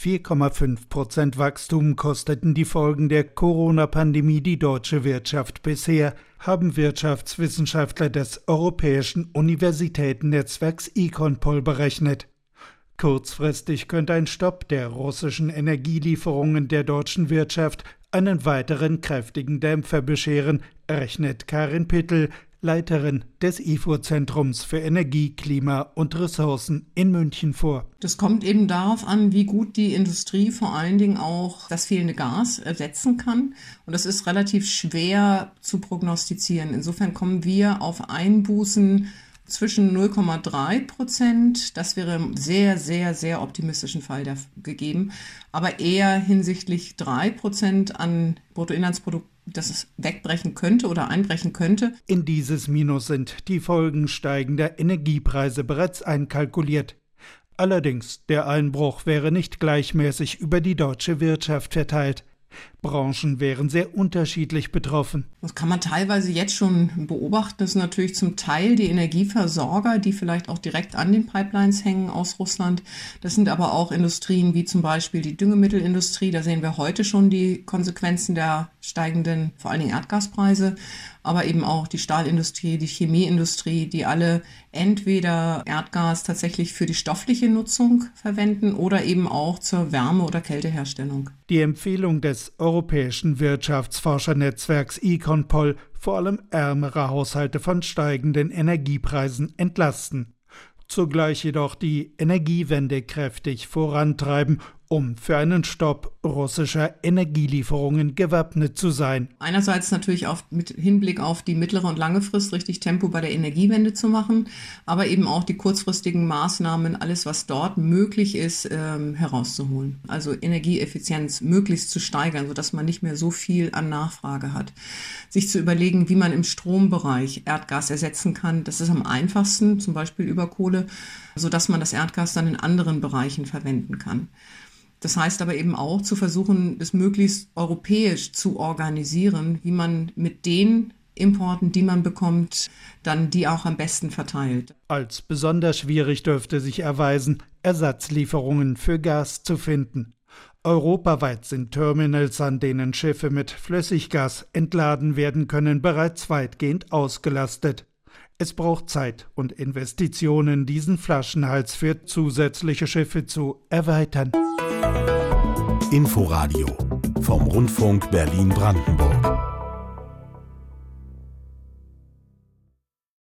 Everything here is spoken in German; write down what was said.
4,5% Wachstum kosteten die Folgen der Corona-Pandemie die deutsche Wirtschaft bisher, haben Wirtschaftswissenschaftler des Europäischen Universitätennetzwerks Econpol berechnet. Kurzfristig könnte ein Stopp der russischen Energielieferungen der deutschen Wirtschaft einen weiteren kräftigen Dämpfer bescheren, rechnet Karin Pittel, Leiterin des IFO-Zentrums für Energie, Klima und Ressourcen in München vor. Das kommt eben darauf an, wie gut die Industrie vor allen Dingen auch das fehlende Gas ersetzen kann. Und das ist relativ schwer zu prognostizieren. Insofern kommen wir auf Einbußen zwischen 0,3%, das wäre im sehr, sehr, sehr optimistischen Fall gegeben, aber eher hinsichtlich 3% an Bruttoinlandsprodukt, dass es wegbrechen könnte oder einbrechen könnte. In dieses Minus sind die Folgen steigender Energiepreise bereits einkalkuliert. Allerdings, der Einbruch wäre nicht gleichmäßig über die deutsche Wirtschaft verteilt. Branchen wären sehr unterschiedlich betroffen. Das kann man teilweise jetzt schon beobachten. Das sind natürlich zum Teil die Energieversorger, die vielleicht auch direkt an den Pipelines hängen aus Russland. Das sind aber auch Industrien wie zum Beispiel die Düngemittelindustrie. Da sehen wir heute schon die Konsequenzen der steigenden, vor allen Dingen Erdgaspreise, aber eben auch die Stahlindustrie, die Chemieindustrie, die alle entweder Erdgas tatsächlich für die stoffliche Nutzung verwenden oder eben auch zur Wärme- oder Kälteherstellung. Die Empfehlung des Europäischen Wirtschaftsforschernetzwerks Econpol, vor allem ärmere Haushalte von steigenden Energiepreisen entlasten. Zugleich jedoch die Energiewende kräftig vorantreiben, um für einen Stopp russischer Energielieferungen gewappnet zu sein. Einerseits natürlich mit Hinblick auf die mittlere und lange Frist richtig Tempo bei der Energiewende zu machen, aber eben auch die kurzfristigen Maßnahmen, alles was dort möglich ist, herauszuholen. Also Energieeffizienz möglichst zu steigern, sodass man nicht mehr so viel an Nachfrage hat. Sich zu überlegen, wie man im Strombereich Erdgas ersetzen kann, das ist am einfachsten, zum Beispiel über Kohle, sodass man das Erdgas dann in anderen Bereichen verwenden kann. Das heißt aber eben auch zu versuchen, es möglichst europäisch zu organisieren, wie man mit den Importen, die man bekommt, dann die auch am besten verteilt. Als besonders schwierig dürfte sich erweisen, Ersatzlieferungen für Gas zu finden. Europaweit sind Terminals, an denen Schiffe mit Flüssiggas entladen werden können, bereits weitgehend ausgelastet. Es braucht Zeit und Investitionen, diesen Flaschenhals für zusätzliche Schiffe zu erweitern. Inforadio vom Rundfunk Berlin-Brandenburg.